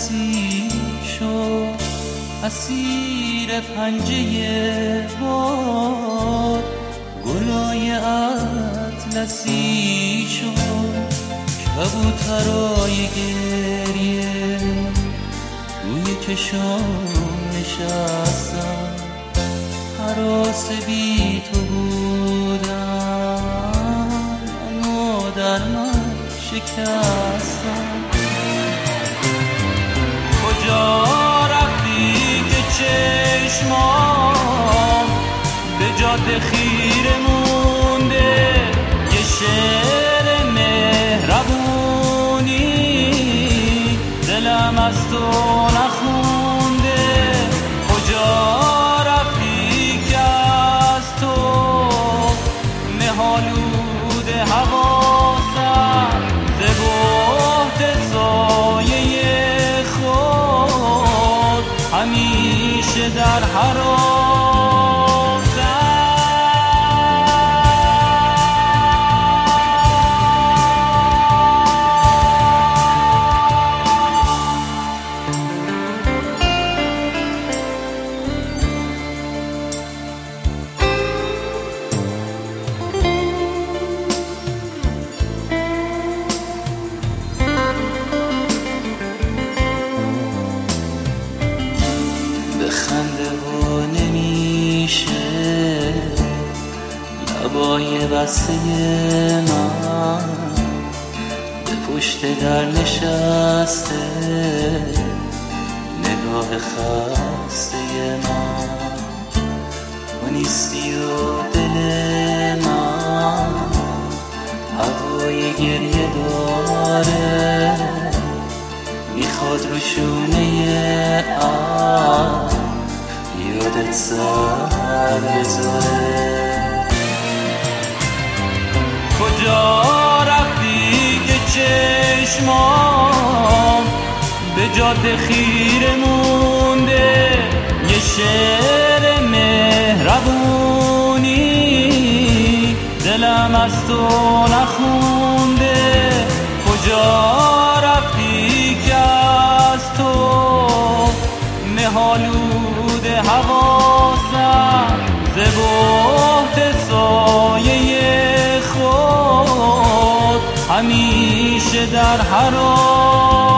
کسی شد، اسیر پنجه باد. گلای اطلسی شد، کبوترای گریه روی چشام نشستم. هراس بی تو بودم، منو در من شکستم. کجا رفتی که چشمام به جاده خیره مونده؟ یه شعر مهربونی دلم از تو نخونده. کجا رفتی که از تو مه‌آلود حواسم ز بهت سایه خود همیشه در خنده و نمیشه لبای بسته من، به پشت در نشسته نگاه خسته من. تو نیستی و دل من هوای گریه داره، میخواد رو شونه یادت سر بذاره. کجا رفتی که چشمام به جاده خیره مونده؟ یه شعر مهربونی دلم از تو نخونده. کجا رفتی که از تو مه‌آلود حواسم ز بهت سایه خود همیشه در حراسم